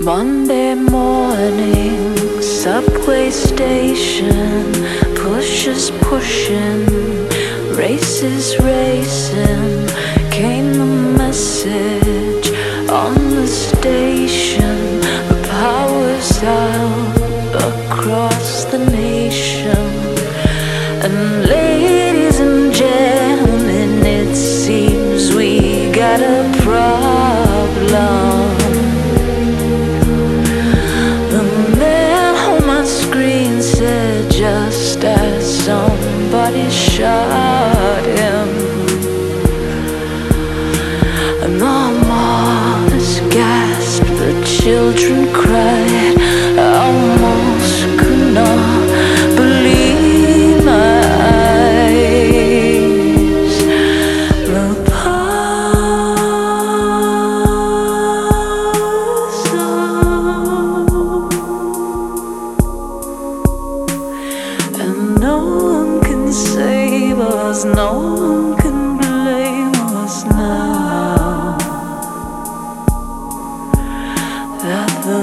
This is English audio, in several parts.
Monday morning, subway station, pushes pushing, races racing. Came the message on the station, the power's out across the nation. And ladies and gentlemen, it seems we got a problem. Just as somebody shot him, and the mothers gasped, the children cried. I almost could not believe my eyes. The no one can save us, no one can blame us now. That the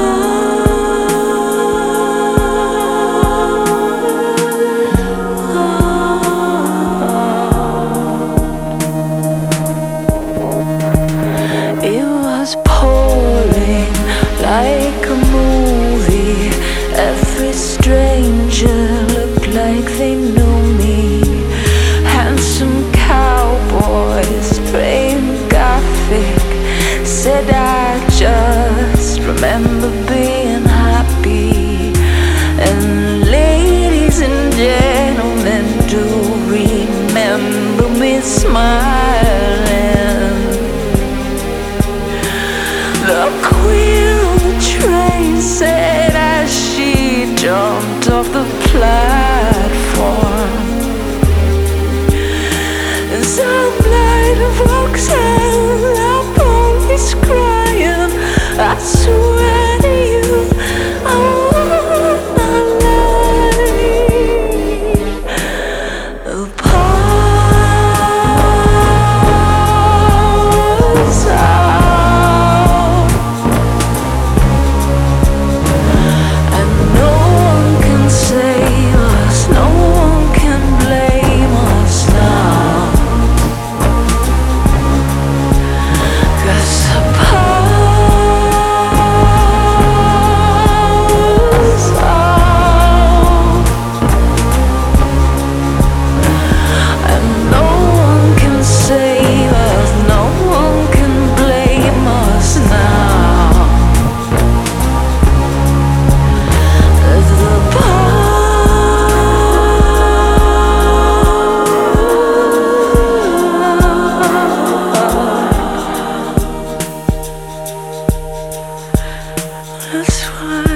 it was pouring like a movie. Every stranger looked like they knew me. Handsome cowboys praying Gothic said I just remember being happy. And ladies and gentlemen, do remember me smiling. The queen of the train said as she jumped off the platform, and some night of Roxanne, our police crying, I swear to you, I wanna lie. The power's out, and no one can save us, no one can blame us now. 'Cause the power's out, and no one can save us, no one can blame us now. The that's why